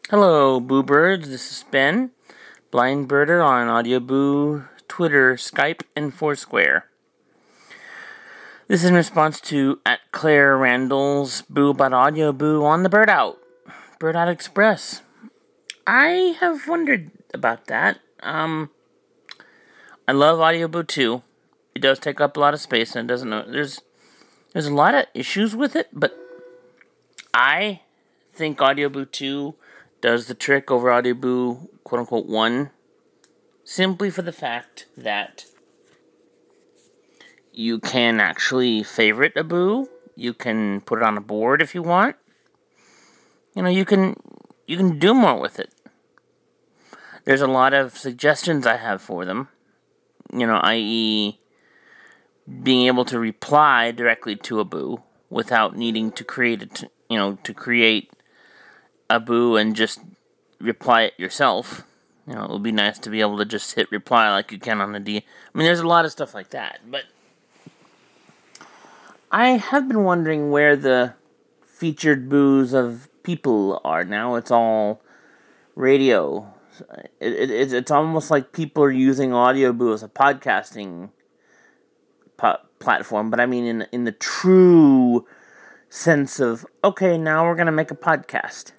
Hello, Boo Birds. This is Ben, Blind Birder on Audio Boo, Twitter, Skype, and Foursquare. This is in response to at Claire Randall's Boo about Audio Boo on the Bird Out Express. I have wondered about that. I love Audio Boo too. It does take up a lot of space, and it doesn't know there's a lot of issues with it, but I think Audio Boo 2 does the trick over Audio Boo quote-unquote 1, simply for the fact that you can actually favorite a Boo. You can put it on a board if you want. You can do more with it. There's a lot of suggestions I have for them. I.e. being able to reply directly to a Boo without needing to create a Boo and just reply it yourself. It would be nice to be able to just hit reply like you can on the D. There's a lot of stuff like that, but I have been wondering where the featured Boos of people are now. It's all radio. It's almost like people are using Audio Boo as a podcasting platform, but in the true sense of, okay, now we're going to make a podcast.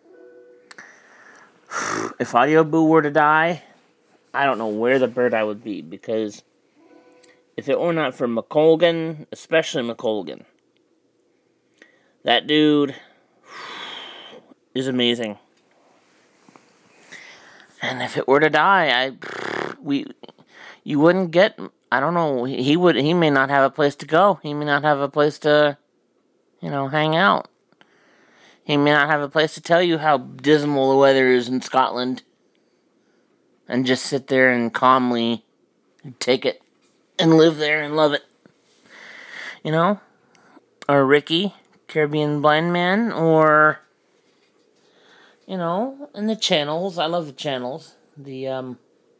If Audio Boo were to die, I don't know where the bird I would be, because if it were not for McColgan, especially McColgan, that dude is amazing. And if it were to die, you wouldn't get, I don't know, he may not have a place to go. He may not have a place to, hang out. He may not have a place to tell you how dismal the weather is in Scotland. And just sit there and calmly take it and live there and love it. Or Ricky, Caribbean Blind Man, or, in the channels. I love the channels. The,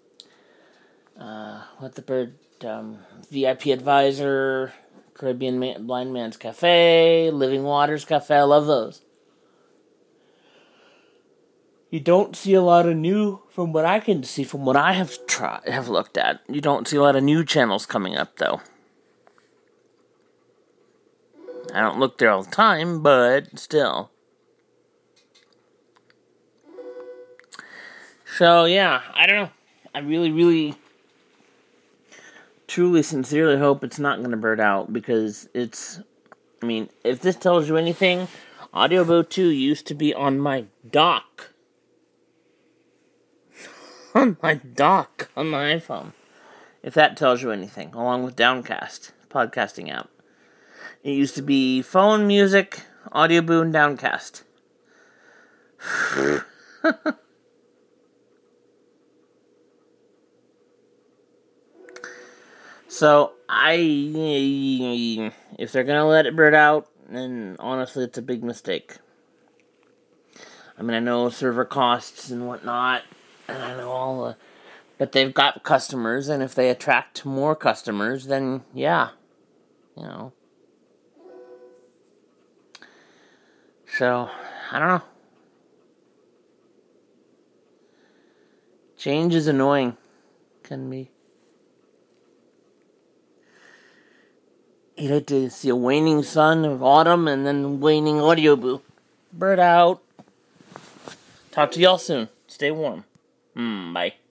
VIP Advisor, Caribbean Blind Man's Cafe, Living Waters Cafe. I love those. You don't see a lot of new, from what I can see, from what I have looked at. You don't see a lot of new channels coming up, though. I don't look there all the time, but still. So, yeah, I don't know. I really, really, truly, sincerely hope it's not going to bird out, because it's, if this tells you anything, Audio Boo 2 used to be on my dock. On my iPhone. If that tells you anything, along with Downcast, podcasting app. It used to be phone, music, Audio Boo, and Downcast. So, if they're gonna let it bird out, then honestly it's a big mistake. I know server costs and whatnot, and I know but they've got customers, and if they attract more customers, then yeah, So, I don't know. Change is annoying. Can be. You'd like to see a waning sun of autumn and then waning Audio Boo. Bird out. Talk to y'all soon. Stay warm. Bye.